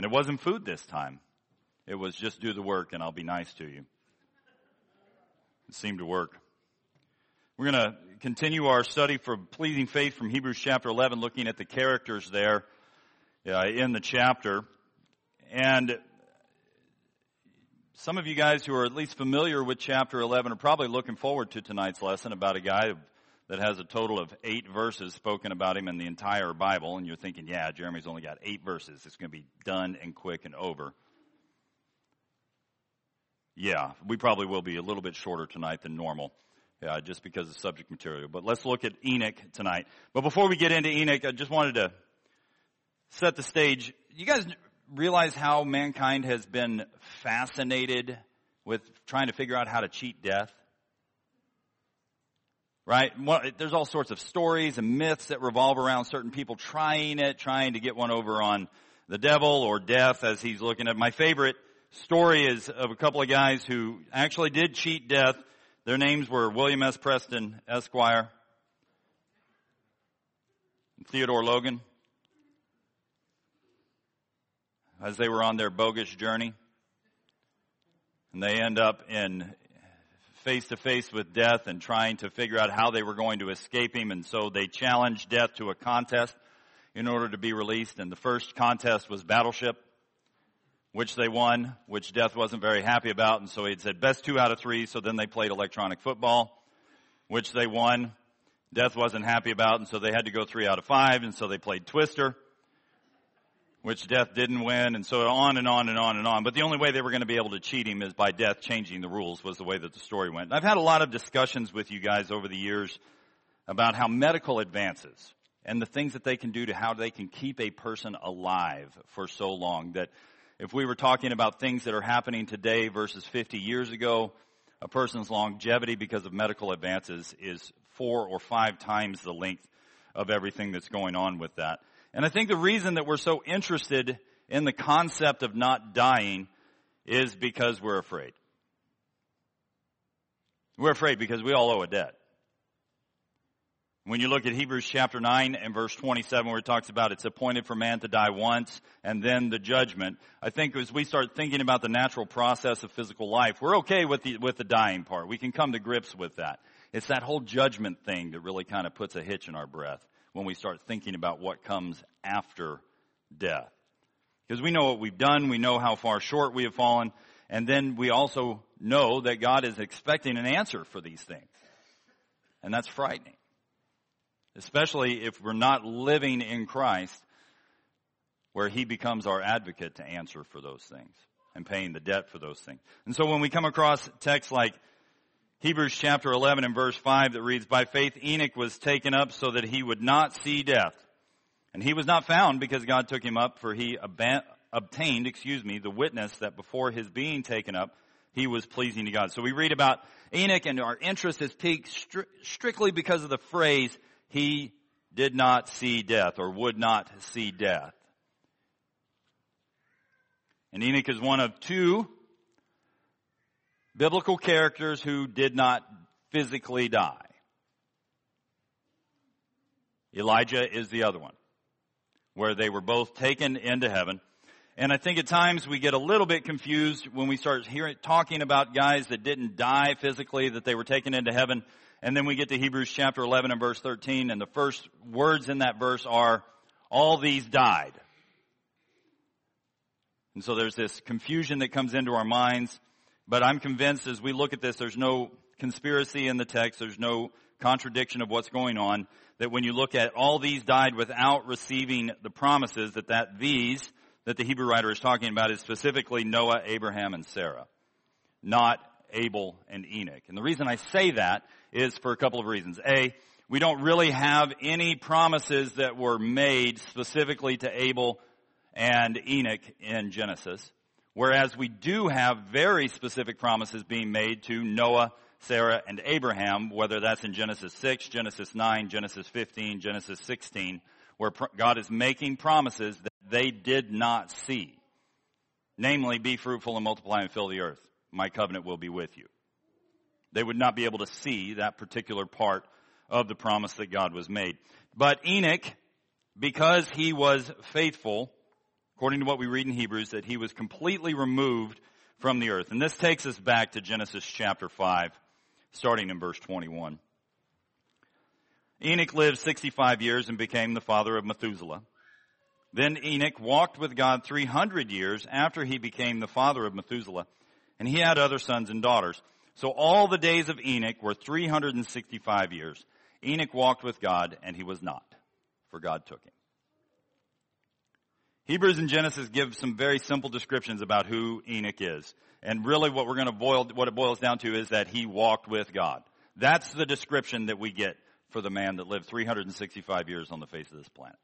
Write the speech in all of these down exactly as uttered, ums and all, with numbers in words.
it wasn't food this time. It was just do the work and I'll be nice to you. It seemed to work. We're going to continue our study for pleasing faith from Hebrews chapter eleven, looking at the characters there uh, in the chapter. And some of you guys who are at least familiar with chapter eleven are probably looking forward to tonight's lesson about a guy that has a total of eight verses spoken about him in the entire Bible. And you're thinking, yeah, Jeremy's only got eight verses. It's going to be done and quick and over. Yeah, we probably will be a little bit shorter tonight than normal, uh, just because of subject material. But let's look at Enoch tonight. But before we get into Enoch, I just wanted to set the stage. You guys realize how mankind has been fascinated with trying to figure out how to cheat death? Right? There's all sorts of stories and myths that revolve around certain people trying it, trying to get one over on the devil or death as he's looking at. My favorite story is of a couple of guys who actually did cheat death. Their names were William S. Preston, Esquire, and Theodore Logan, as they were on their bogus journey. And they end up in face-to-face with death and trying to figure out how they were going to escape him. And so they challenged death to a contest in order to be released. And the first contest was Battleship, which they won, which Death wasn't very happy about. And so he had said best two out of three. So then they played electronic football, which they won. Death wasn't happy about. And so they had to go three out of five. And so they played Twister, which Death didn't win. And so on and on and on and on. But the only way they were going to be able to cheat him is by Death changing the rules, was the way that the story went. And I've had a lot of discussions with you guys over the years about how medical advances and the things that they can do to how they can keep a person alive for so long, that if we were talking about things that are happening today versus fifty years ago, a person's longevity because of medical advances is four or five times the length of everything that's going on with that. And I think the reason that we're so interested in the concept of not dying is because we're afraid. We're afraid because we all owe a debt. When you look at Hebrews chapter nine and verse twenty-seven, where it talks about it's appointed for man to die once and then the judgment, I think as we start thinking about the natural process of physical life, we're okay with the, with the dying part. We can come to grips with that. It's that whole judgment thing that really kind of puts a hitch in our breath when we start thinking about what comes after death. Because we know what we've done, we know how far short we have fallen, and then we also know that God is expecting an answer for these things. And that's frightening. Especially if we're not living in Christ, where He becomes our advocate to answer for those things and paying the debt for those things. And so when we come across texts like Hebrews chapter eleven and verse five that reads, by faith Enoch was taken up so that he would not see death. And he was not found because God took him up, for he ab- obtained, excuse me, the witness that before his being taken up, he was pleasing to God. So we read about Enoch, and our interest is piqued stri- strictly because of the phrase, he did not see death, or would not see death. And Enoch is one of two biblical characters who did not physically die. Elijah is the other one, where they were both taken into heaven. And I think at times we get a little bit confused when we start hearing, talking about guys that didn't die physically, that they were taken into heaven. And then we get to Hebrews chapter eleven and verse thirteen, and the first words in that verse are, all these died. And so there's this confusion that comes into our minds. But I'm convinced as we look at this, there's no conspiracy in the text. There's no contradiction of what's going on. That when you look at all these died without receiving the promises, that that these that the Hebrew writer is talking about is specifically Noah, Abraham, and Sarah, not Abel and Enoch. And the reason I say that is for a couple of reasons. A, we don't really have any promises that were made specifically to Abel and Enoch in Genesis, whereas we do have very specific promises being made to Noah, Sarah, and Abraham, whether that's in Genesis six, Genesis nine, Genesis fifteen, Genesis sixteen, where God is making promises that they did not see. Namely, be fruitful and multiply and fill the earth. My covenant will be with you. They would not be able to see that particular part of the promise that God was made. But Enoch, because he was faithful, according to what we read in Hebrews, that he was completely removed from the earth. And this takes us back to Genesis chapter five, starting in verse twenty-one. Enoch lived sixty-five years and became the father of Methuselah. Then Enoch walked with God three hundred years after he became the father of Methuselah, and he had other sons and daughters. So all the days of Enoch were three hundred sixty-five years. Enoch walked with God, and he was not, for God took him. Hebrews and Genesis give some very simple descriptions about who Enoch is. And really what we're going to boil, what it boils down to is that he walked with God. That's the description that we get for the man that lived three hundred sixty-five years on the face of this planet.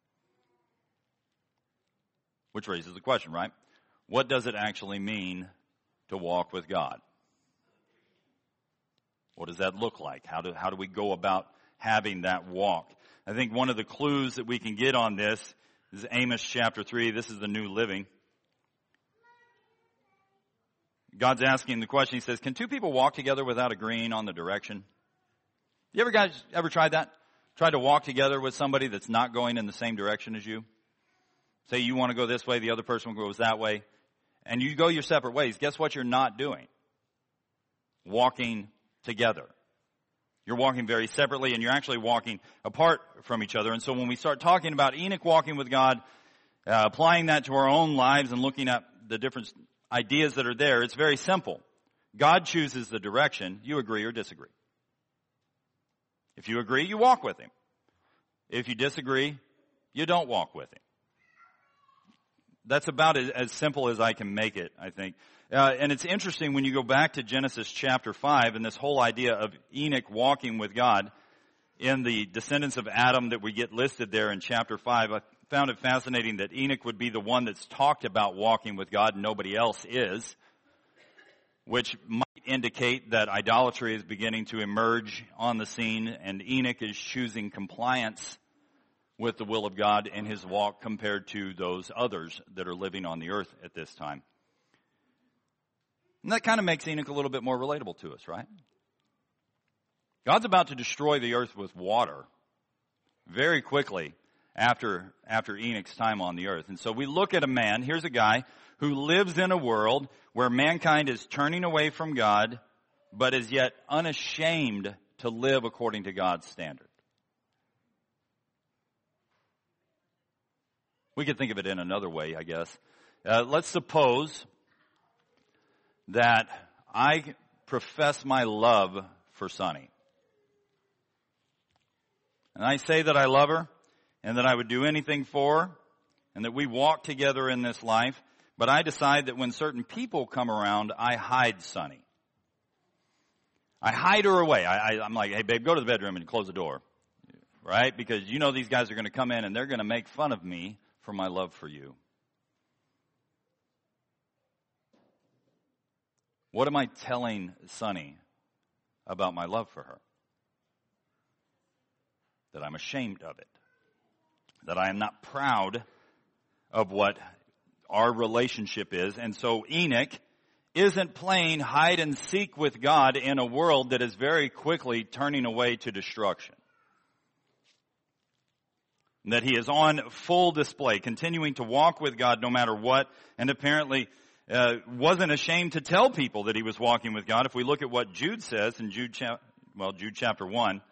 Which raises the question, right? What does it actually mean to walk with God? What does that look like? How do, how do we go about having that walk? I think one of the clues that we can get on this is Amos chapter three. This is the New Living. God's asking the question. He says, can two people walk together without agreeing on the direction? You ever guys ever tried that? Tried to walk together with somebody that's not going in the same direction as you? Say you want to go this way, the other person goes that way, and you go your separate ways. Guess what you're not doing? Walking together. You're walking very separately, and you're actually walking apart from each other. And so when we start talking about Enoch walking with God, uh, applying that to our own lives and looking at the different ideas that are there, it's very simple. God chooses the direction. You agree or disagree. If you agree, you walk with him. If you disagree, you don't walk with him. That's about as, as simple as I can make it, I think. Uh, and it's interesting when you go back to Genesis chapter five and this whole idea of Enoch walking with God in the descendants of Adam that we get listed there in chapter five. I found it fascinating that Enoch would be the one that's talked about walking with God and nobody else is, which might indicate that idolatry is beginning to emerge on the scene and Enoch is choosing compliance with the will of God in his walk compared to those others that are living on the earth at this time. And that kind of makes Enoch a little bit more relatable to us, right? God's about to destroy the earth with water very quickly after, after Enoch's time on the earth. And so we look at a man, here's a guy who lives in a world where mankind is turning away from God, but is yet unashamed to live according to God's standard. We could think of it in another way, I guess. Uh, let's suppose that I profess my love for Sunny. And I say that I love her and that I would do anything for her and that we walk together in this life. But I decide that when certain people come around, I hide Sunny. I hide her away. I, I, I'm like, hey, babe, go to the bedroom and close the door. Right? Because you know these guys are going to come in and they're going to make fun of me for my love for you. What am I telling Sunny about my love for her? That I'm ashamed of it. That I am not proud of what our relationship is. And so Enoch isn't playing hide and seek with God in a world that is very quickly turning away to destruction. That he is on full display, continuing to walk with God no matter what, and apparently uh, wasn't ashamed to tell people that he was walking with God. If we look at what Jude says in Jude, cha- well, Jude chapter one,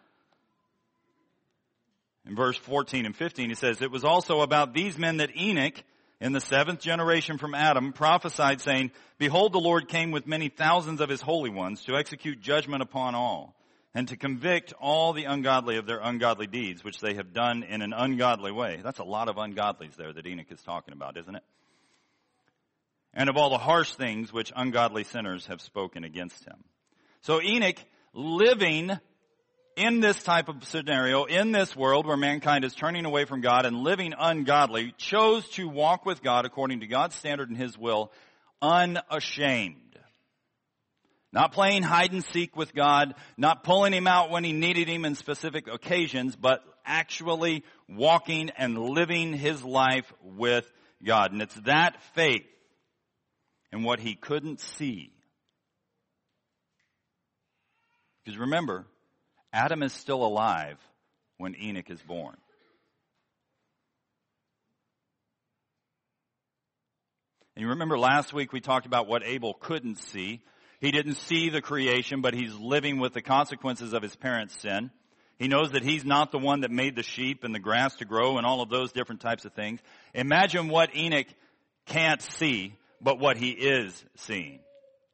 in verse fourteen and fifteen, he says, it was also about these men that Enoch, in the seventh generation from Adam, prophesied, saying, behold, the Lord came with many thousands of his holy ones to execute judgment upon all, and to convict all the ungodly of their ungodly deeds, which they have done in an ungodly way. That's a lot of ungodlies there that Enoch is talking about, isn't it? And of all the harsh things which ungodly sinners have spoken against him. So Enoch, living in this type of scenario, in this world where mankind is turning away from God and living ungodly, chose to walk with God according to God's standard and his will, unashamed. Not playing hide and seek with God, not pulling him out when he needed him in specific occasions, but actually walking and living his life with God. And it's that faith in what he couldn't see. Because remember, Adam is still alive when Enoch is born. And you remember last week we talked about what Abel couldn't see. He didn't see the creation, but he's living with the consequences of his parents' sin. He knows that he's not the one that made the sheep and the grass to grow and all of those different types of things. Imagine what Enoch can't see, but what he is seeing.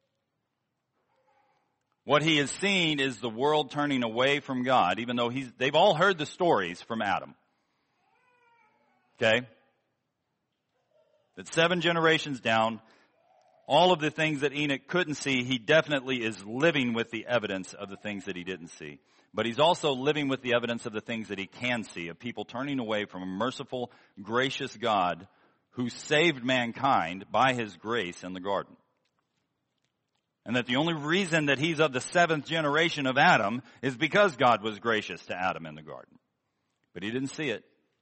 What he is seeing is the world turning away from God, even though he's, they've all heard the stories from Adam. Okay? That seven generations down, all of the things that Enoch couldn't see, he definitely is living with the evidence of the things that he didn't see. But he's also living with the evidence of the things that he can see, of people turning away from a merciful, gracious God who saved mankind by his grace in the garden. And that the only reason that he's of the seventh generation of Adam is because God was gracious to Adam in the garden. But he didn't see it.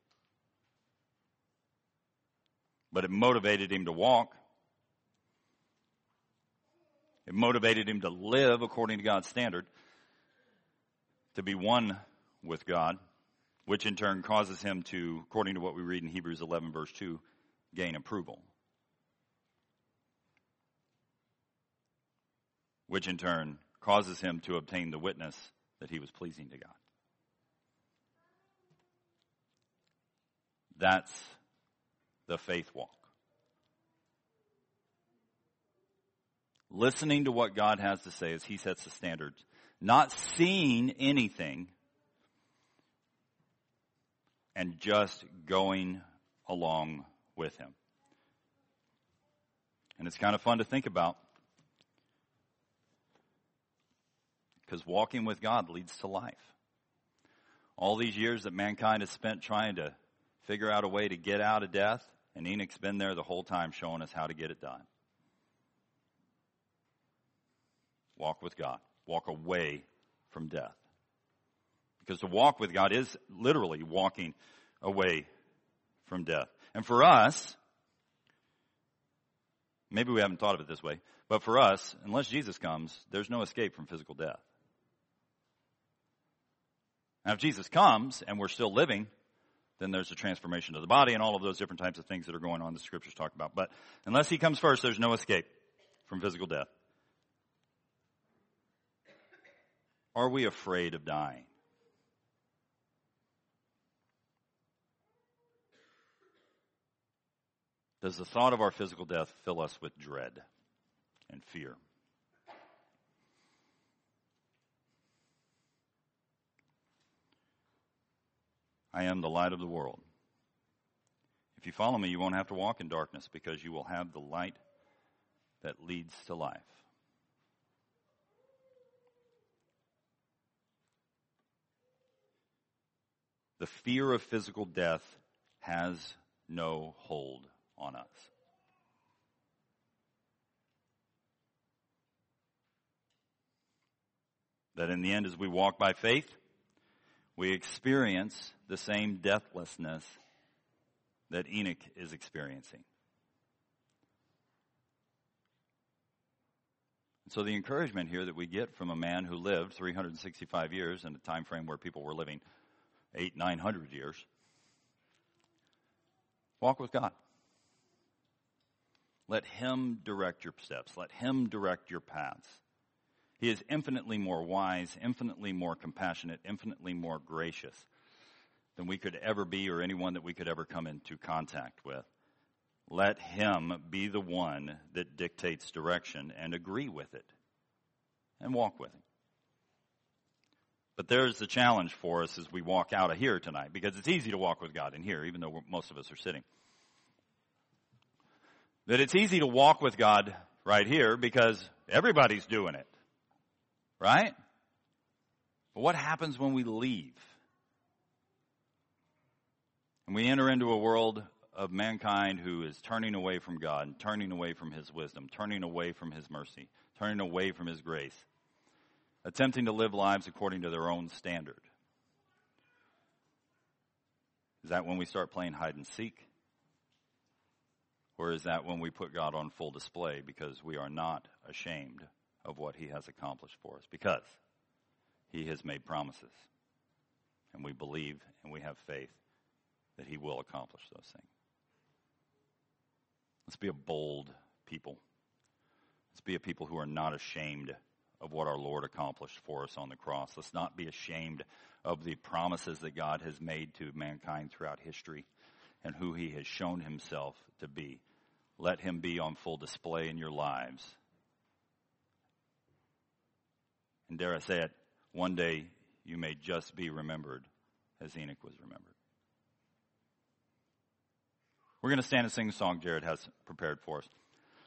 But it motivated him to walk. It motivated him to live according to God's standard, to be one with God, which in turn causes him to, according to what we read in Hebrews eleven verse two, gain approval. Which in turn causes him to obtain the witness that he was pleasing to God. That's the faith walk. Listening to what God has to say as he sets the standards. Not seeing anything and just going along with him. And it's kind of fun to think about, because walking with God leads to life. All these years that mankind has spent trying to figure out a way to get out of death, and Enoch's been there the whole time showing us how to get it done. Walk with God. Walk away from death. Because to walk with God is literally walking away from death. And for us, maybe we haven't thought of it this way, but for us, unless Jesus comes, there's no escape from physical death. Now, if Jesus comes and we're still living, then there's a transformation of the body and all of those different types of things that are going on the scriptures talk about. But unless he comes first, there's no escape from physical death. Are we afraid of dying? Does the thought of our physical death fill us with dread and fear? I am the light of the world. If you follow me, you won't have to walk in darkness, because you will have the light that leads to life. The fear of physical death has no hold on us. That in the end, as we walk by faith, we experience the same deathlessness that Enoch is experiencing. So the encouragement here that we get from a man who lived three hundred sixty-five years in a time frame where people were living eight, nine hundred years. Walk with God. Let him direct your steps. Let him direct your paths. He is infinitely more wise, infinitely more compassionate, infinitely more gracious than we could ever be, or anyone that we could ever come into contact with. Let him be the one that dictates direction, and agree with it and walk with him. But there's the challenge for us as we walk out of here tonight, because it's easy to walk with God in here, even though we're, most of us are sitting. That it's easy to walk with God right here because everybody's doing it, right? But what happens when we leave? And we enter into a world of mankind who is turning away from God, turning away from his wisdom, turning away from his mercy, turning away from his grace, attempting to live lives according to their own standard. Is that when we start playing hide and seek? Or is that when we put God on full display because we are not ashamed of what he has accomplished for us? Because he has made promises, and we believe and we have faith that he will accomplish those things. Let's be a bold people. Let's be a people who are not ashamed of what our Lord accomplished for us on the cross. Let's not be ashamed of the promises that God has made to mankind throughout history and who he has shown himself to be. Let him be on full display in your lives. And dare I say it, one day you may just be remembered as Enoch was remembered. We're going to stand and sing a song Jared has prepared for us.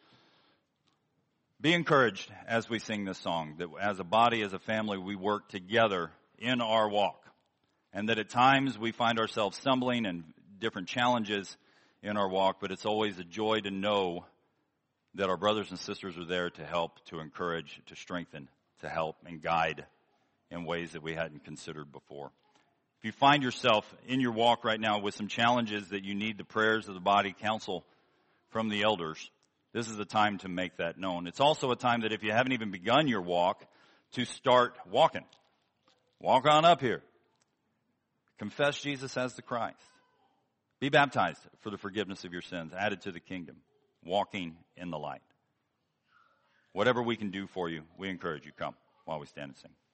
Be encouraged as we sing this song, that as a body, as a family, we work together in our walk. And that at times we find ourselves stumbling and different challenges in our walk, but it's always a joy to know that our brothers and sisters are there to help, to encourage, to strengthen, to help and guide in ways that we hadn't considered before. If you find yourself in your walk right now with some challenges that you need the prayers of the body, counsel from the elders, this is the time to make that known. It's also a time that if you haven't even begun your walk, to start walking. Walk on up here. Confess Jesus as the Christ. Be baptized for the forgiveness of your sins, added to the kingdom, walking in the light. Whatever we can do for you, we encourage you. Come while we stand and sing.